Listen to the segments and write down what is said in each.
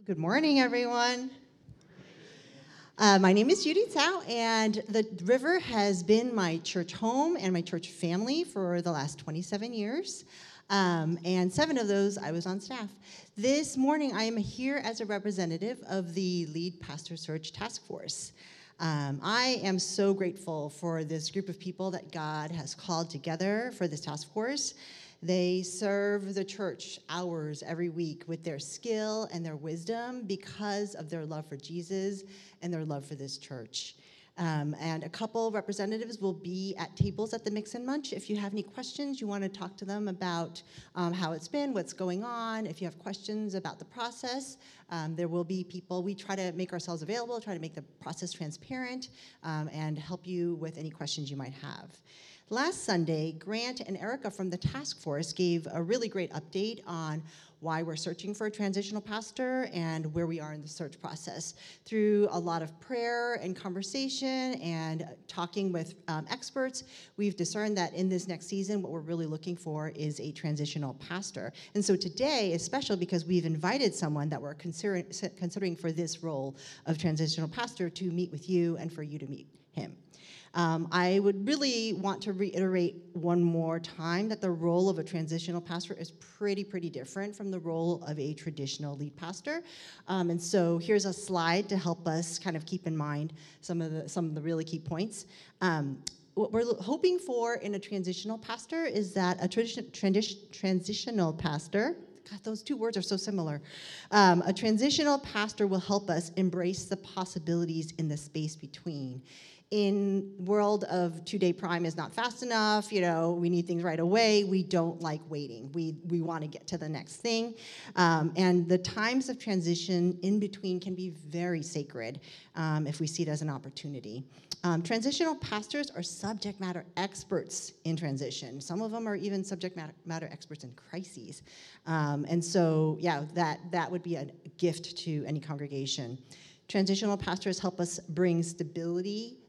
Good morning, everyone. My name is Judy Tsao, and the River has been my church home and my church family for the last 27 years. And 7 of those, I was on staff. This morning, I am here as a representative of the Lead Pastor Search Task Force. I am so grateful for this group of people that God has called together for this task force. They serve the church hours every week with their skill and their wisdom because of their love for Jesus and their love for this church. And a couple representatives will be at tables at the Mix and Munch. If you have any questions, you want to talk to them about how it's been, what's going on. If you have questions about the process, there will be people. We try to make ourselves available, try to make the process transparent, and help you with any questions you might have. Last Sunday, Grant and Erica from the task force gave a really great update on why we're searching for a transitional pastor and where we are in the search process. Through a lot of prayer and conversation and talking with experts, we've discerned that in this next season, what we're really looking for is a transitional pastor. And so today is special because we've invited someone that we're considering for this role of transitional pastor to meet with you and for you to meet him. I would really want to reiterate one more time that the role of a transitional pastor is pretty different from the role of a traditional lead pastor. And so here's a slide to help us kind of keep in mind some of the really key points. What we're hoping for in a transitional pastor is that a transitional pastor, God, those two words are so similar. A transitional pastor will help us embrace the possibilities in the space between. In world of 2-day prime is not fast enough, we need things right away. We don't like waiting. We want to get to the next thing. And the times of transition in between can be very sacred if we see it as an opportunity. Transitional pastors are subject matter experts in transition. Some of them are even subject matter experts in crises. And so, that would be a gift to any congregation. Transitional pastors help us bring stability,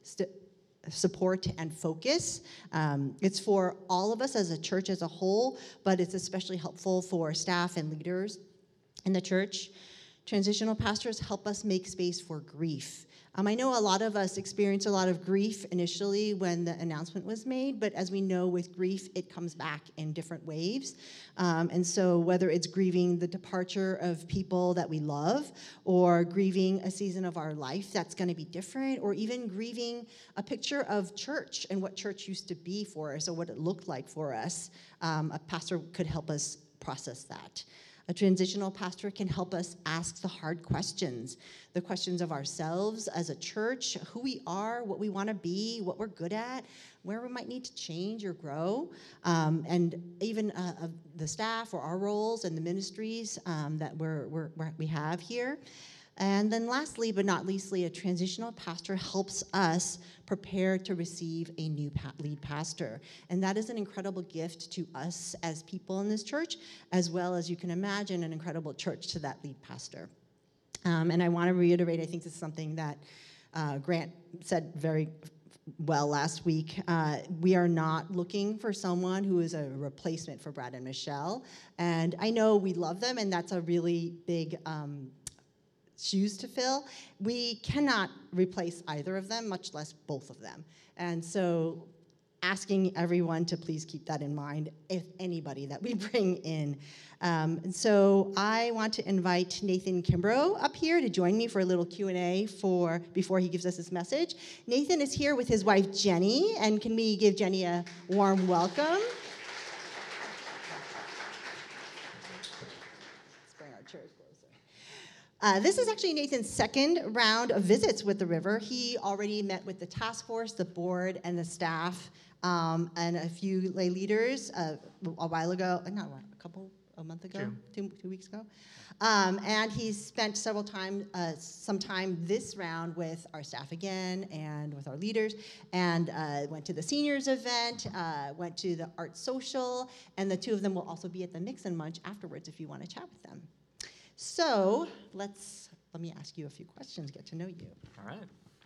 support, and focus. It's for all of us as a church as a whole, but it's especially helpful for staff and leaders in the church. Transitional pastors help us make space for grief. I know a lot of us experience a lot of grief initially when the announcement was made, but as we know with grief, it comes back in different waves. And so whether it's grieving the departure of people that we love, or grieving a season of our life that's going to be different, or even grieving a picture of church and what church used to be for us or what it looked like for us, a pastor could help us process that. A transitional pastor can help us ask the hard questions, the questions of ourselves as a church, who we are, what we want to be, what we're good at, where we might need to change or grow, and even the staff or our roles and the ministries that we have here. And then lastly, but not leastly, a transitional pastor helps us prepare to receive a new lead pastor. And that is an incredible gift to us as people in this church, as well as you can imagine an incredible church to that lead pastor. And I want to reiterate, I think this is something that Grant said very well last week. We are not looking for someone who is a replacement for Brad and Michelle. And I know we love them, and that's a really big shoes to fill. We cannot replace either of them, much less both of them. And so asking everyone to please keep that in mind, if anybody that we bring in. And so I want to invite Nathan Kimbrough up here to join me for a little Q&A before he gives us his message. Nathan is here with his wife, Jenny, and can we give Jenny a warm welcome? This is actually Nathan's second round of visits with the River. He already met with the task force, the board, and the staff, and a few lay leaders a while ago, a month ago, two weeks ago. And he's spent some time this round with our staff again and with our leaders, and went to the seniors event, went to the art social, and the two of them will also be at the Mix and Munch afterwards if you want to chat with them. So let me ask you a few questions, get to know you. All right.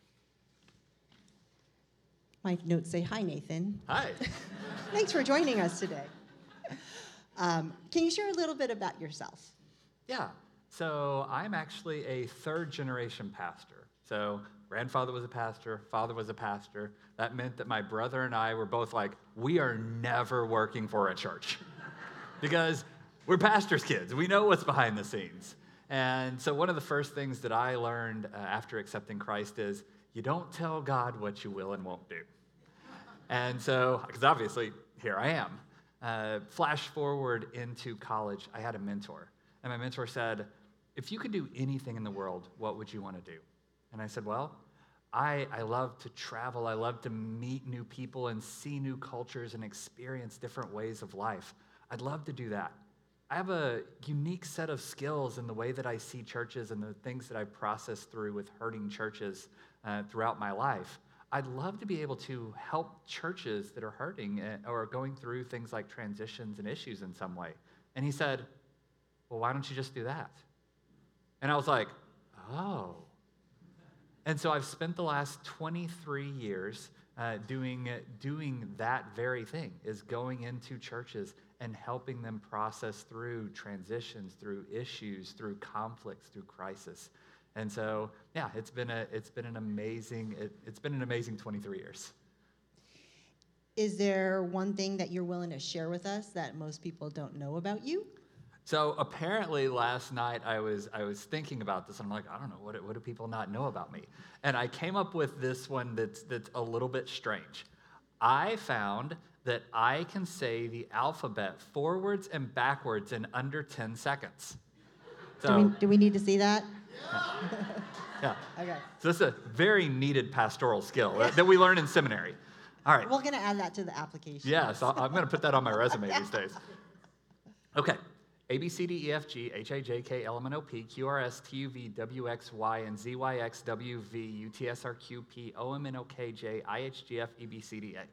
My notes say, hi, Nathan. Hi. Thanks for joining us today. Can you share a little bit about yourself? Yeah. So I'm actually a third-generation pastor. So grandfather was a pastor, father was a pastor. That meant that my brother and I were both like, we are never working for a church because we're pastors' kids. We know what's behind the scenes. And so one of the first things that I learned after accepting Christ is you don't tell God what you will and won't do. And so, because obviously, here I am. Flash forward into college, I had a mentor. And my mentor said, if you could do anything in the world, what would you want to do? And I said, well, I love to travel. I love to meet new people and see new cultures and experience different ways of life. I'd love to do that. I have a unique set of skills in the way that I see churches and the things that I process through with hurting churches throughout my life. I'd love to be able to help churches that are hurting or going through things like transitions and issues in some way. And he said, well, why don't you just do that? And I was like, oh. And so I've spent the last 23 years doing that very thing, is going into churches and helping them process through transitions, through issues, through conflicts, through crisis. And so, yeah, it's been an amazing 23 years. Is there one thing that you're willing to share with us that most people don't know about you? So apparently last night I was thinking about this, and I'm like, I don't know, what do people not know about me? And I came up with this one that's a little bit strange. I found that I can say the alphabet forwards and backwards in under 10 seconds. So, do we need to see that? yeah. Okay. So this is a very needed pastoral skill that we learn in seminary. All right. We're going to add that to the application. Yes, I'm going to put that on my resume these days. Okay. A, B, C, D, E, F, G, H, I, J, K, L, M, N, O, P, Q, R, S, T, U, V, W, X, Y, and Z, Y, X, W, V, U, T, S, R, Q, P, O, M, N, O, K, J, I, H, G, F, E, B, C, D, A.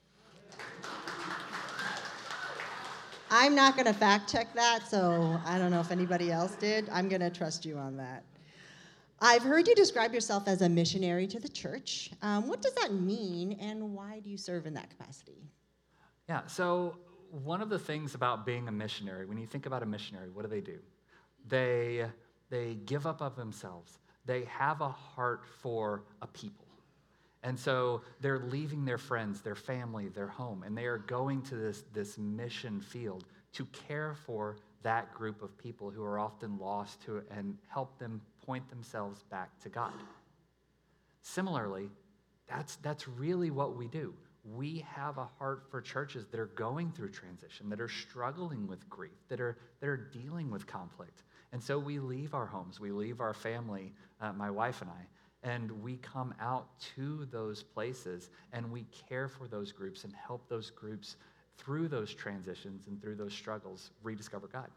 I'm not going to fact check that, so I don't know if anybody else did. I'm going to trust you on that. I've heard you describe yourself as a missionary to the church. What does that mean, and why do you serve in that capacity? Yeah, so one of the things about being a missionary, when you think about a missionary, what do? They give up of themselves. They have a heart for a people. And so they're leaving their friends, their family, their home, and they are going to this mission field to care for that group of people who are often lost and help them point themselves back to God. Similarly, that's really what we do. We have a heart for churches that are going through transition, that are struggling with grief, that are dealing with conflict. And so we leave our homes, we leave our family, my wife and I, and we come out to those places and we care for those groups and help those groups through those transitions and through those struggles rediscover God.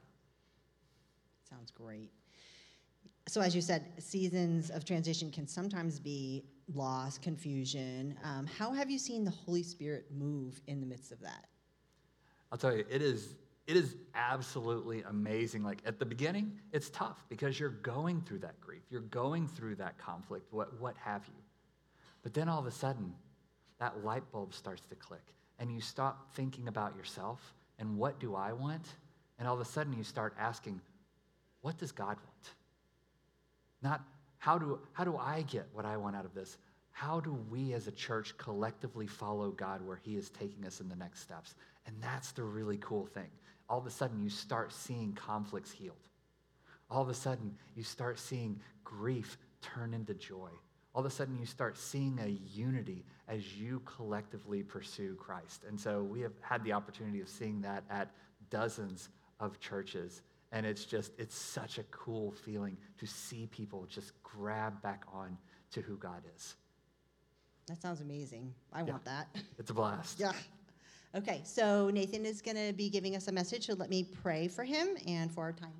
Sounds great. So as you said, seasons of transition can sometimes be loss, confusion. How have you seen the Holy Spirit move in the midst of that? I'll tell you, it is absolutely amazing. Like at the beginning, it's tough because you're going through that grief. You're going through that conflict, what have you. But then all of a sudden, that light bulb starts to click and you stop thinking about yourself and what do I want? And all of a sudden you start asking, what does God want? Not how do I get what I want out of this? How do we as a church collectively follow God where he is taking us in the next steps? And that's the really cool thing. All of a sudden, you start seeing conflicts healed. All of a sudden, you start seeing grief turn into joy. All of a sudden, you start seeing a unity as you collectively pursue Christ. And so we have had the opportunity of seeing that at dozens of churches. And it's such a cool feeling to see people just grab back on to who God is. That sounds amazing. I want that. It's a blast. Yeah. Okay, so Nathan is going to be giving us a message, so let me pray for him and for our time.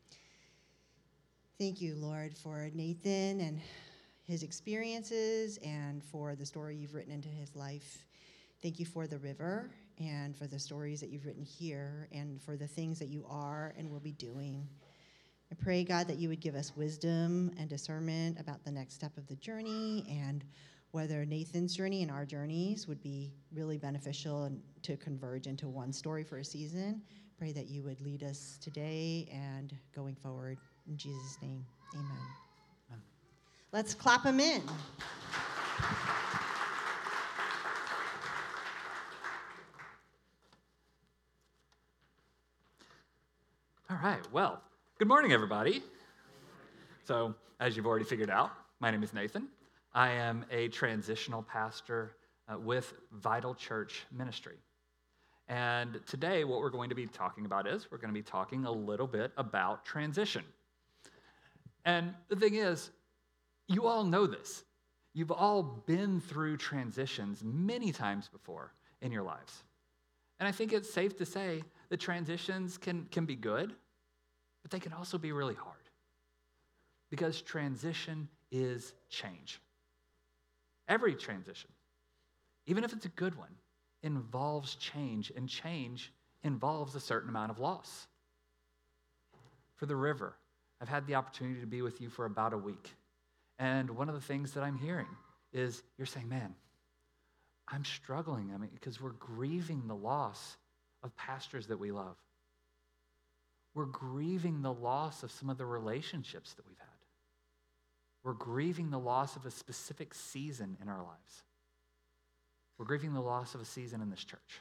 Thank you, Lord, for Nathan and his experiences and for the story you've written into his life. Thank you for the river and for the stories that you've written here and for the things that you are and will be doing. I pray, God, that you would give us wisdom and discernment about the next step of the journey and whether Nathan's journey and our journeys would be really beneficial and to converge into one story for a season. Pray that you would lead us today and going forward. In Jesus' name, amen. Let's clap them in. All right, well, good morning, everybody. So, as you've already figured out, my name is Nathan. I am a transitional pastor with Vital Church Ministry. And today, what we're going to be talking about is we're going to be talking a little bit about transition. And the thing is, you all know this. You've all been through transitions many times before in your lives. And I think it's safe to say that transitions can be good, but they can also be really hard. Because transition is change. Every transition, even if it's a good one, involves change, and change involves a certain amount of loss. For the river, I've had the opportunity to be with you for about a week. And one of the things that I'm hearing is you're saying, man, I'm struggling. Because we're grieving the loss of pastors that we love. We're grieving the loss of some of the relationships that we've had. We're grieving the loss of a specific season in our lives. We're grieving the loss of a season in this church.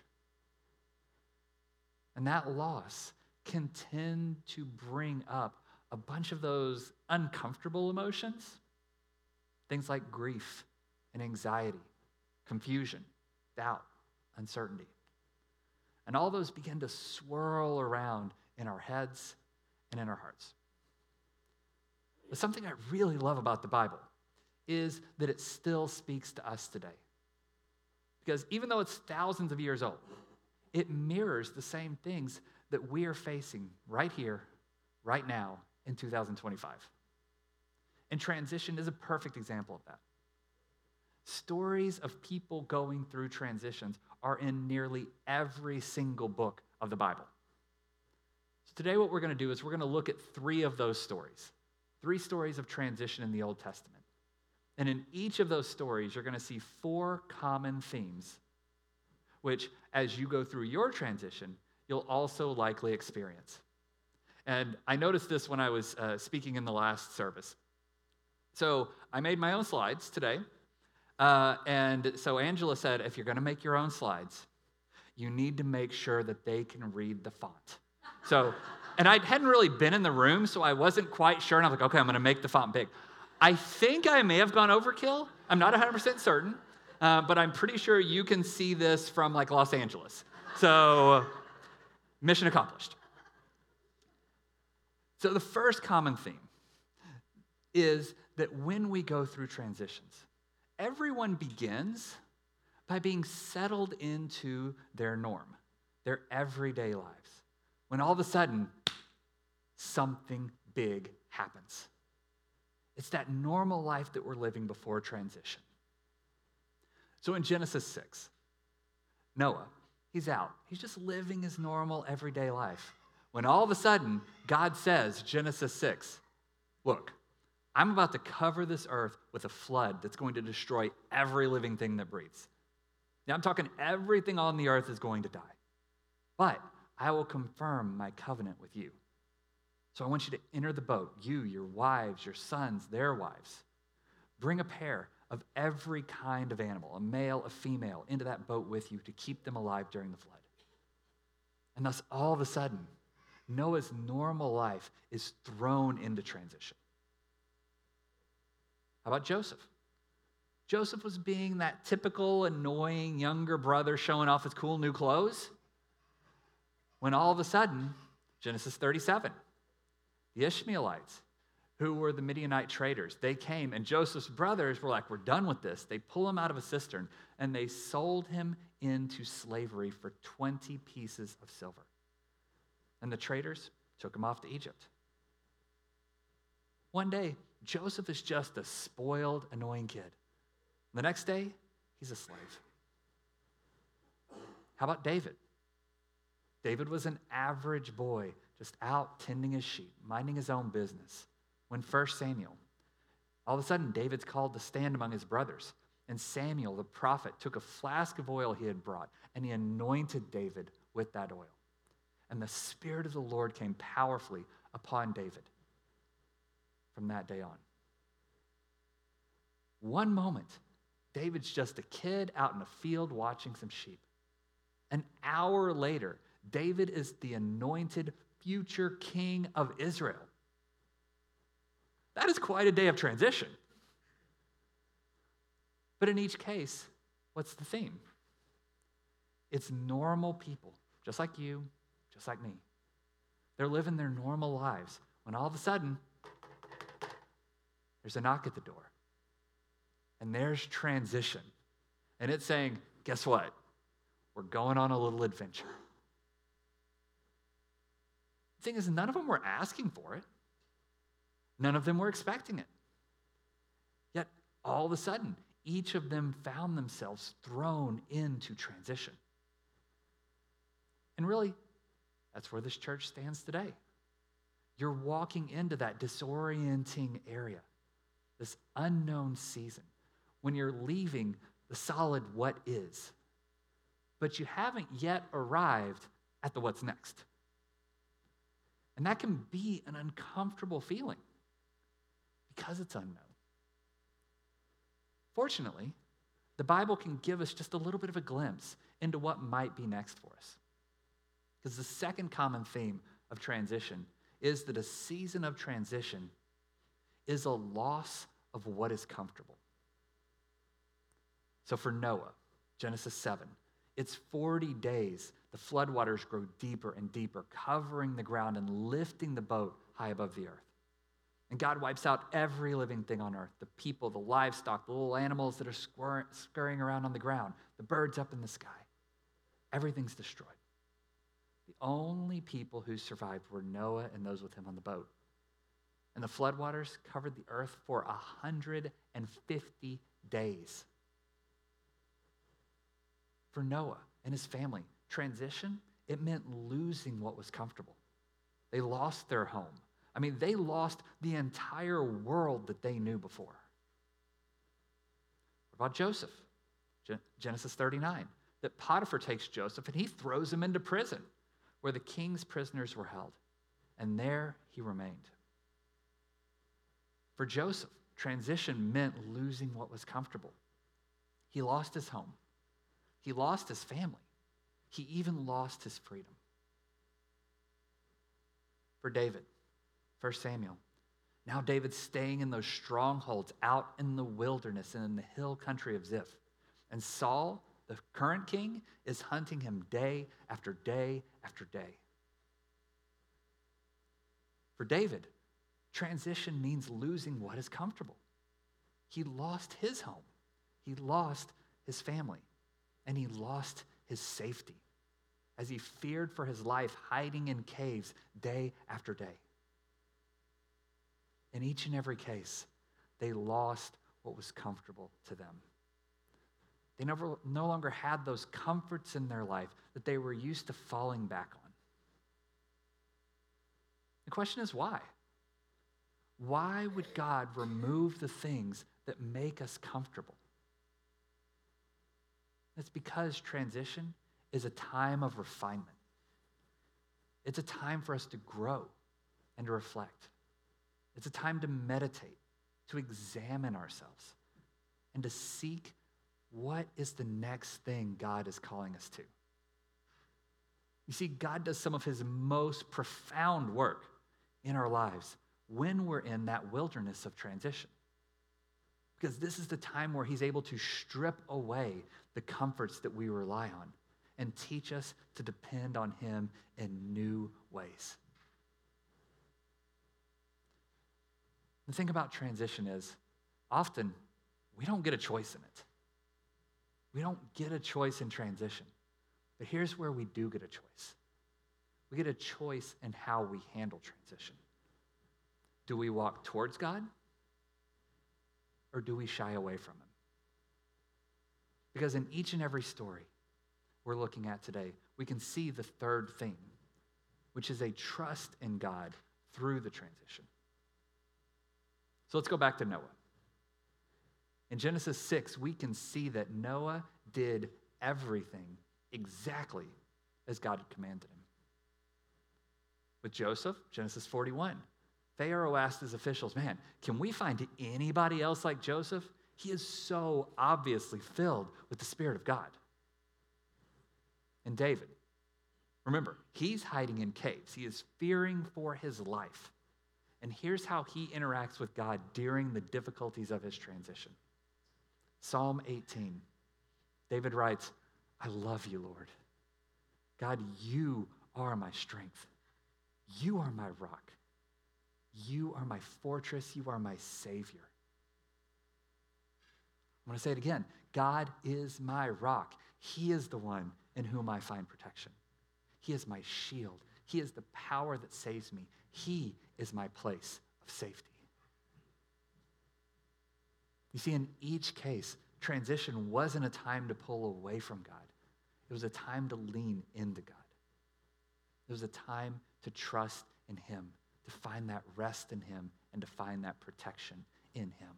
And that loss can tend to bring up a bunch of those uncomfortable emotions, things like grief and anxiety, confusion, doubt, uncertainty. And all those begin to swirl around in our heads and in our hearts. But something I really love about the Bible is that it still speaks to us today. Because even though it's thousands of years old, it mirrors the same things that we are facing right here, right now, in 2025. And transition is a perfect example of that. Stories of people going through transitions are in nearly every single book of the Bible. So today what we're going to do is we're going to look at three of those stories. Three stories of transition in the Old Testament. And in each of those stories, you're going to see four common themes, which as you go through your transition, you'll also likely experience. And I noticed this when I was speaking in the last service. So I made my own slides today. And so Angela said, if you're going to make your own slides, you need to make sure that they can read the font. And I hadn't really been in the room, so I wasn't quite sure. And I was like, okay, I'm going to make the font big. I think I may have gone overkill. I'm not 100% certain, but I'm pretty sure you can see this from like Los Angeles. So mission accomplished. So the first common theme is that when we go through transitions, everyone begins by being settled into their norm, their everyday lives. When all of a sudden, something big happens. It's that normal life that we're living before transition. So in Genesis 6, Noah, he's out. He's just living his normal everyday life. When all of a sudden, God says, Genesis 6, look, I'm about to cover this earth with a flood that's going to destroy every living thing that breathes. Now, I'm talking everything on the earth is going to die. But I will confirm my covenant with you. So I want you to enter the boat, you, your wives, your sons, their wives. Bring a pair of every kind of animal, a male, a female, into that boat with you to keep them alive during the flood. And thus, all of a sudden, Noah's normal life is thrown into transition. How about Joseph? Joseph was being that typical, annoying younger brother showing off his cool new clothes. When all of a sudden, Genesis 37, the Ishmaelites, who were the Midianite traders, they came, and Joseph's brothers were like, we're done with this. They pull him out of a cistern, and they sold him into slavery for 20 pieces of silver. And the traders took him off to Egypt. One day, Joseph is just a spoiled, annoying kid. The next day, he's a slave. How about David? David was an average boy, just out tending his sheep, minding his own business. When 1 Samuel, all of a sudden, David's called to stand among his brothers. And Samuel, the prophet, took a flask of oil he had brought, and he anointed David with that oil. And the Spirit of the Lord came powerfully upon David. from that day on. One moment, David's just a kid out in a field watching some sheep. An hour later, David is the anointed future king of Israel. That is quite a day of transition. But in each case, what's the theme? It's normal people, just like you, just like me. They're living their normal lives when all of a sudden, there's a knock at the door. And there's transition. And it's saying, guess what? We're going on a little adventure. The thing is, none of them were asking for it. None of them were expecting it. Yet, all of a sudden, each of them found themselves thrown into transition. And really, that's where this church stands today. You're walking into that disorienting area, this unknown season, when you're leaving the solid what is, but you haven't yet arrived at the what's next. And that can be an uncomfortable feeling because it's unknown. Fortunately, the Bible can give us just a little bit of a glimpse into what might be next for us. Because the second common theme of transition is that a season of transition is a loss of what is comfortable. So for Noah, Genesis 7, it's 40 days. The floodwaters grow deeper and deeper, covering the ground and lifting the boat high above the earth. And God wipes out every living thing on earth, the people, the livestock, the little animals that are scurrying around on the ground, the birds up in the sky. Everything's destroyed. The only people who survived were Noah and those with him on the boat. And the floodwaters covered the earth for 150 days. For Noah and his family, transition, it meant losing what was comfortable. They lost their home. I mean, they lost the entire world that they knew before. What about Joseph? Genesis 39, that Potiphar takes Joseph and he throws him into prison where the king's prisoners were held. And there he remained. For Joseph, transition meant losing what was comfortable. He lost his home. He lost his family. He even lost his freedom. For David, 1 Samuel, now David's staying in those strongholds out in the wilderness and in the hill country of Ziph. And Saul, the current king, is hunting him day after day after day. For David, transition means losing what is comfortable. He lost his home. He lost his family. And he lost his safety as he feared for his life, hiding in caves day after day. In each and every case, they lost what was comfortable to them. They no longer had those comforts in their life that they were used to falling back on. The question is why? Why would God remove the things that make us comfortable? It's because transition is a time of refinement. It's a time for us to grow and to reflect. It's a time to meditate, to examine ourselves, and to seek what is the next thing God is calling us to. You see, God does some of his most profound work in our lives when we're in that wilderness of transition. Because this is the time where he's able to strip away the comforts that we rely on and teach us to depend on him in new ways. The thing about transition is often we don't get a choice in it. We don't get a choice in transition. But here's where we do get a choice. We get a choice in how we handle transition. Do we walk towards God? Or do we shy away from him? Because in each and every story we're looking at today, we can see the third theme, which is a trust in God through the transition. So let's go back to Noah. In Genesis 6, we can see that Noah did everything exactly as God had commanded him. With Joseph, Genesis 41, Pharaoh asked his officials, man, can we find anybody else like Joseph? He is so obviously filled with the Spirit of God. And David, remember, he's hiding in caves. He is fearing for his life. And here's how he interacts with God during the difficulties of his transition. Psalm 18, David writes, I love you, Lord. God, you are my strength. You are my rock. You are my fortress. You are my Savior. I'm going to say it again. God is my rock. He is the one in whom I find protection. He is my shield. He is the power that saves me. He is my place of safety. You see, in each case, transition wasn't a time to pull away from God. It was a time to lean into God. It was a time to trust in him, to find that rest in him, and to find that protection in him.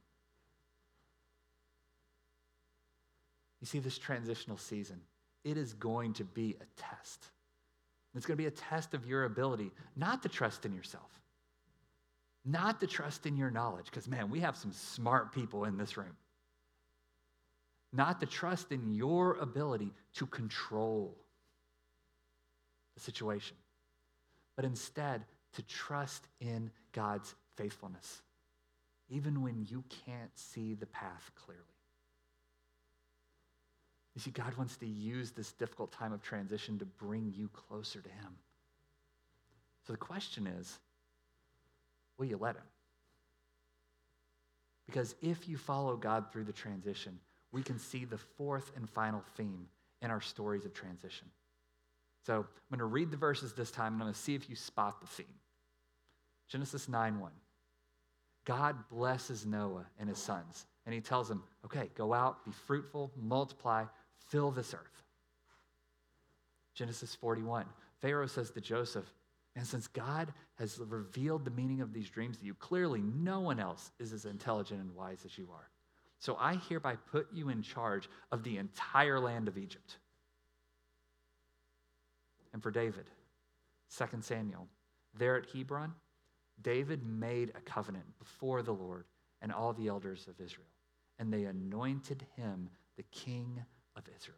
You see, this transitional season, it is going to be a test. It's going to be a test of your ability not to trust in yourself, not to trust in your knowledge, because, man, we have some smart people in this room. Not to trust in your ability to control the situation, but instead to trust in God's faithfulness, even when you can't see the path clearly. You see, God wants to use this difficult time of transition to bring you closer to him. So the question is, will you let him? Because if you follow God through the transition, we can see the fourth and final theme in our stories of transition. So I'm going to read the verses this time, and I'm going to see if you spot the theme. Genesis 9:1. God blesses Noah and his sons, and he tells them, okay, go out, be fruitful, multiply, fill this earth. Genesis 41. Pharaoh says to Joseph, and since God has revealed the meaning of these dreams to you, clearly no one else is as intelligent and wise as you are. So I hereby put you in charge of the entire land of Egypt. And for David, 2 Samuel, there at Hebron, David made a covenant before the Lord and all the elders of Israel, and they anointed him the king of Israel.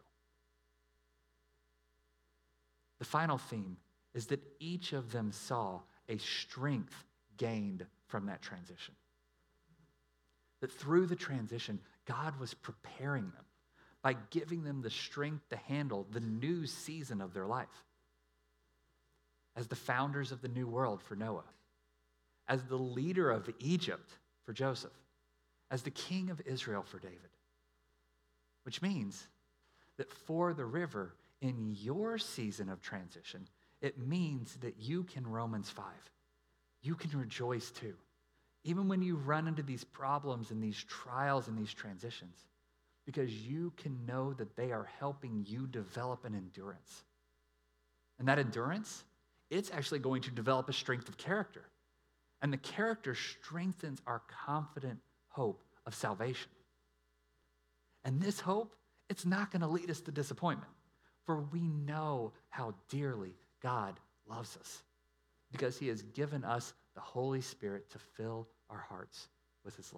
The final theme is that each of them saw a strength gained from that transition. That through the transition, God was preparing them by giving them the strength to handle the new season of their life. As the founders of the new world for Noah, as the leader of Egypt for Joseph, as the king of Israel for David. Which means that for the river, in your season of transition, it means that you can, Romans 5, you can rejoice too. Even when you run into these problems and these trials and these transitions, because you can know that they are helping you develop an endurance. And that endurance, it's actually going to develop a strength of character. And the character strengthens our confident hope of salvation. And this hope, it's not going to lead us to disappointment, for we know how dearly God loves us because he has given us the Holy Spirit to fill our hearts with his love.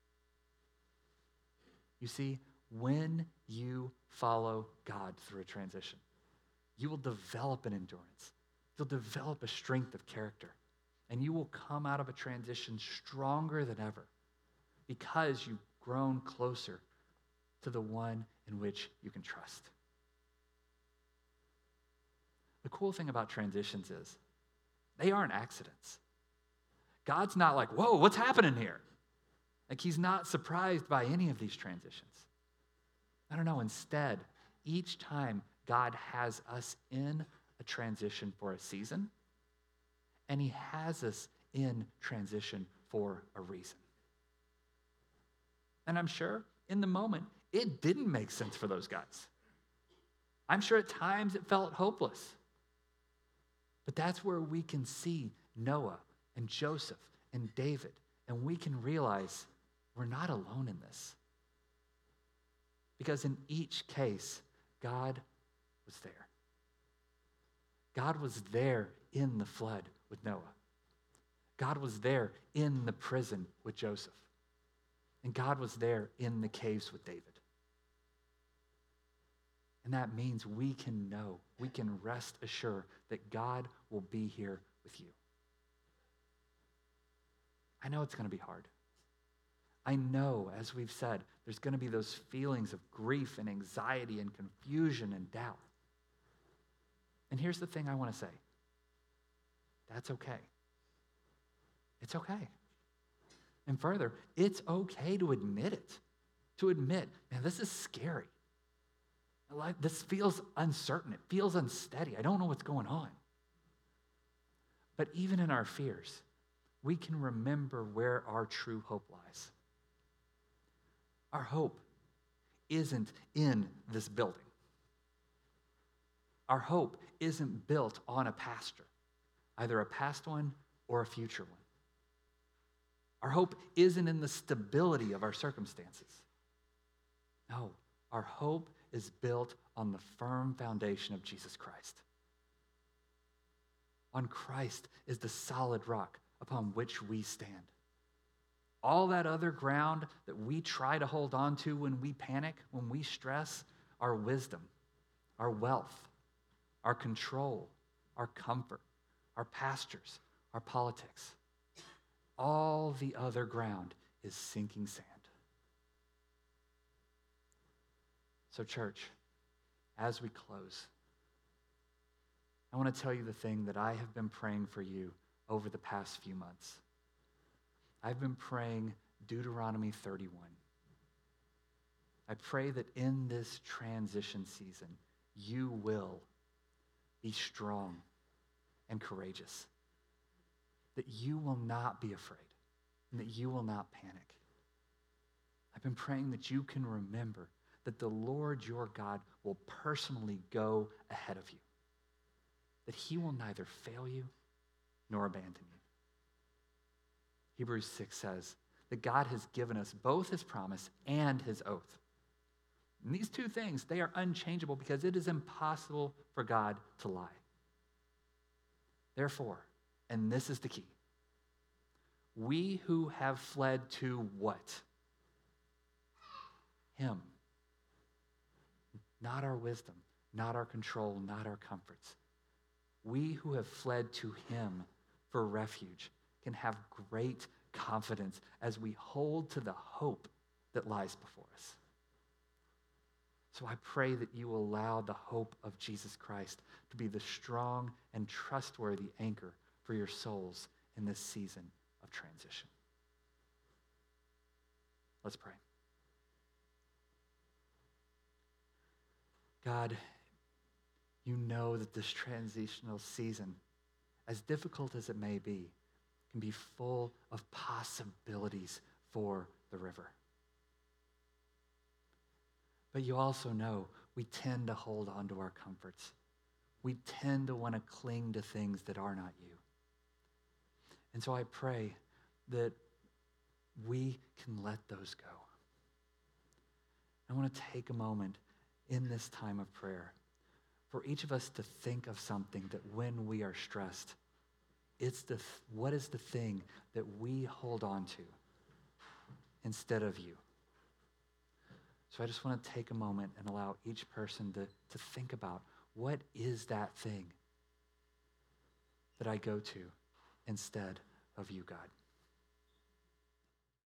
You see, when you follow God through a transition, you will develop an endurance. You'll develop a strength of character, and you will come out of a transition stronger than ever because you've grown closer to the one in which you can trust. The cool thing about transitions is they aren't accidents. God's not like, whoa, what's happening here? Like he's not surprised by any of these transitions. I don't know. Instead, each time God has us in a transition for a season, and he has us in transition for a reason. And I'm sure in the moment, it didn't make sense for those guys. I'm sure at times it felt hopeless. But that's where we can see Noah and Joseph and David, and we can realize we're not alone in this. Because in each case, God was there. God was there in the flood with Noah. God was there in the prison with Joseph. And God was there in the caves with David. And that means we can know, we can rest assured that God will be here with you. I know it's going to be hard. I know, as we've said, there's going to be those feelings of grief and anxiety and confusion and doubt. And here's the thing I want to say. That's okay. It's okay. And further, it's okay to admit it. To admit, man, this is scary. This feels uncertain. It feels unsteady. I don't know what's going on. But even in our fears, we can remember where our true hope lies. Our hope isn't in this building. Our hope isn't built on a pastor, either a past one or a future one. Our hope isn't in the stability of our circumstances. No, our hope is built on the firm foundation of Jesus Christ. On Christ is the solid rock upon which we stand. All that other ground that we try to hold on to when we panic, when we stress, our wisdom, our wealth, our control, our comfort, our pastures, our politics, all the other ground is sinking sand. So, church, as we close, I want to tell you the thing that I have been praying for you over the past few months. I've been praying Deuteronomy 31. I pray that in this transition season, you will be strong and courageous, that you will not be afraid, and that you will not panic. I've been praying that you can remember that the Lord your God will personally go ahead of you, that he will neither fail you nor abandon you. Hebrews 6 says that God has given us both his promise and his oath. And these two things, they are unchangeable because it is impossible for God to lie. Therefore, and this is the key, we who have fled to what? Him. Not our wisdom, not our control, not our comforts. We who have fled to him for refuge can have great confidence as we hold to the hope that lies before us. So I pray that you allow the hope of Jesus Christ to be the strong and trustworthy anchor for your souls in this season of transition. Let's pray. God, you know that this transitional season, as difficult as it may be, can be full of possibilities for the river. But you also know we tend to hold on to our comforts. We tend to want to cling to things that are not you. And so I pray that we can let those go. I want to take a moment in this time of prayer for each of us to think of something that when we are stressed, what is the thing that we hold on to instead of you? So I just want to take a moment and allow each person to think about, what is that thing that I go to instead of you, God?